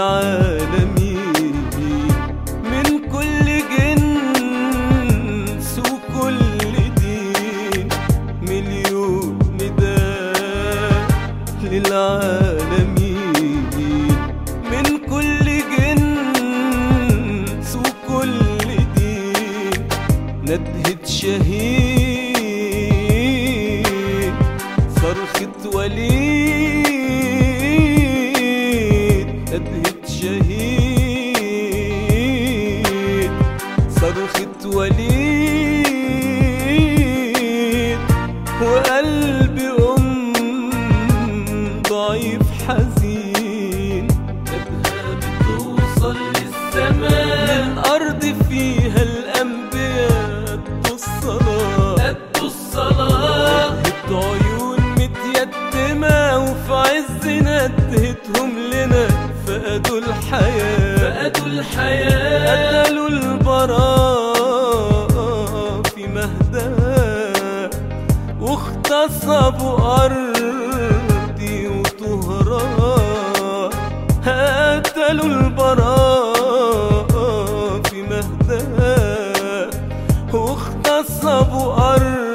للعالمين، من كل جنس وكل دين، مليون نداء للعالمين، من كل جنس وكل دين، ندهة شهيد، صرخة وليد، ندهة شهيد، صرخة وليد، وقلب ضعيف حزين، ندهة بتوصل للسماء، من أرض فيها الأنبياء أدوا الصلاة، ندهة عيون متيتمة وفي عز ندهتهم لنا، فقدوا الحياة، قتلوا البراء في مهدها، واغتصبوا أرضي وطهرها، قتلوا البراء في مهدها، واغتصبوا أرضي